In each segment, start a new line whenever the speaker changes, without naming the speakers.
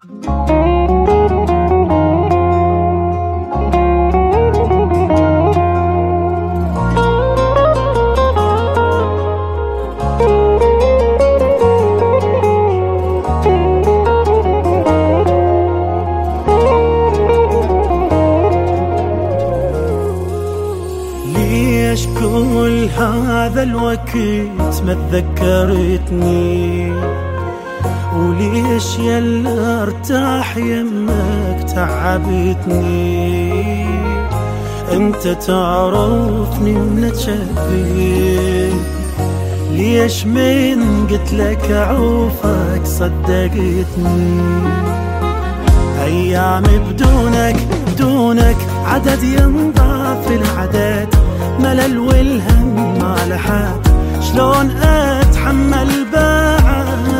ليش كل هذا الوقت ما تذكرتني؟ وليش يلا ارتاح يمك تعبتني؟ انت تعرفني ولا تشبه؟ ليش من قتلك اعوفك صدقتني؟ ايام بدونك عدد ينضاف العدد، ملل والهم ما لحد، شلون اتحمل بعد؟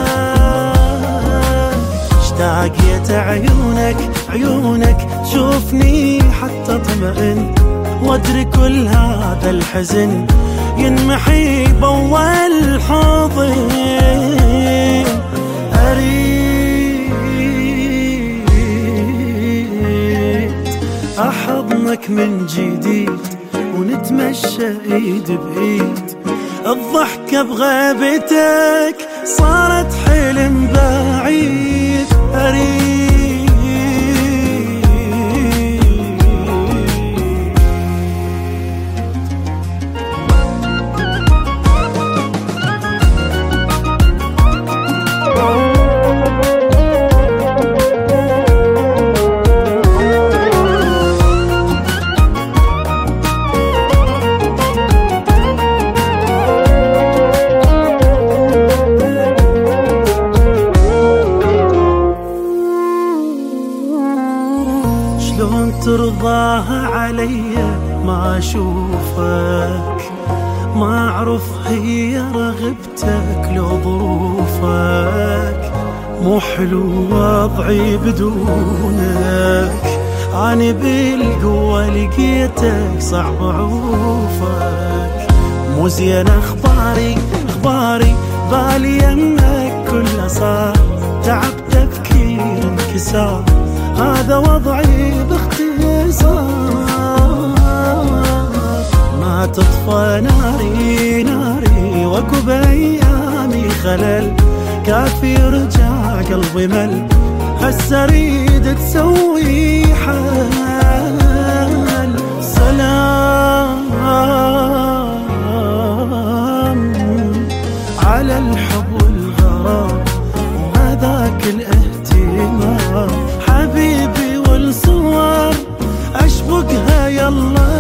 اشتاقيت عيونك تشوفني حتى طمئن، وادري كل هذا الحزن ينمحي باول حضن. اريد احضنك من جديد ونتمشى ايد بايد، الضحكة بغيبتك صارت حلم بعيد. شلون ترضاها عليا ما اشوفك؟ ما اعرف هي رغبتك لو ظروفك، مو حلو وضعي بدونك، اني بالقوة لقيتك صعب اعوفك. مو زين اخباري بالي يمك كله صار، تعب تفكير انكسار، هذا وضعي باختصار. ما تطفى ناري واكو بايامي خلل، كافي رجع قلبي مل، هسه اريد تسوي حل. سلام على الحب والغرام وهذاك الاهتمام، حبيبي والصور اشبكها يلا